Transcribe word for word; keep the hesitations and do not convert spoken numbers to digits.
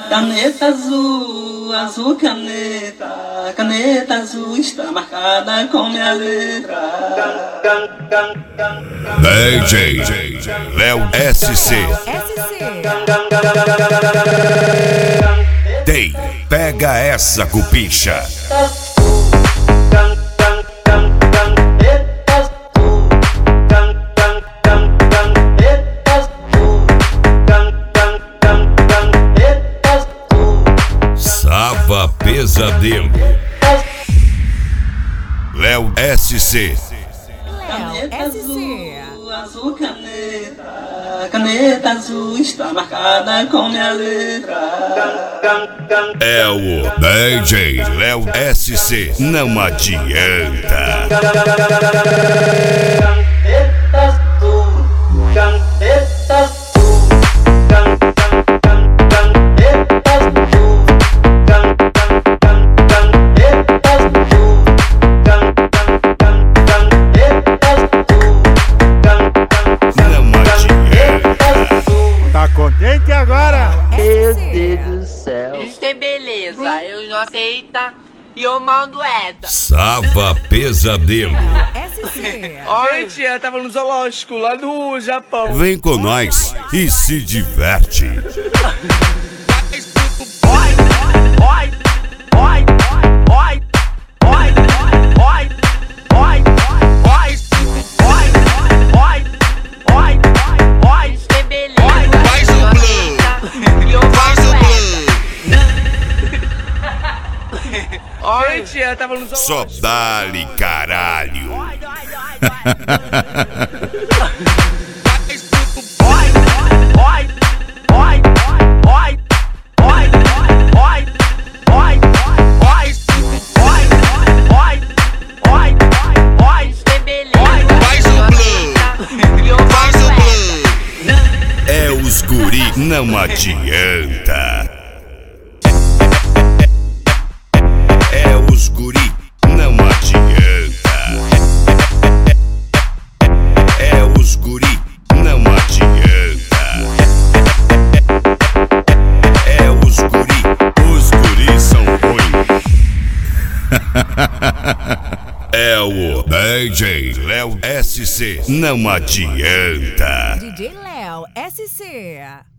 Caneta azul, azul caneta, caneta azul está marcada com minha letra. D J Léo S C. Tem, pega essa cupincha. Sava Pesadelo. Léo S C. Caneta azul, azul caneta, caneta azul está marcada com minha letra. É o D J Léo S C. Não adianta. Caneta azul, caneta azul. Contente agora? Meu Deus do céu. Isso é beleza, eu não aceita e eu mando essa. Sava Pesadelo. Gente, eu tava no zoológico lá no Japão. Vem com nós e se diverte. Gente, eu tava no Só dá-lhe caralho. É os guri, não adianta. Os guri, não adianta. É os guri, não adianta. É os guri, os guri são ruins. É o D J Léo S C, não adianta. D J Léo S C.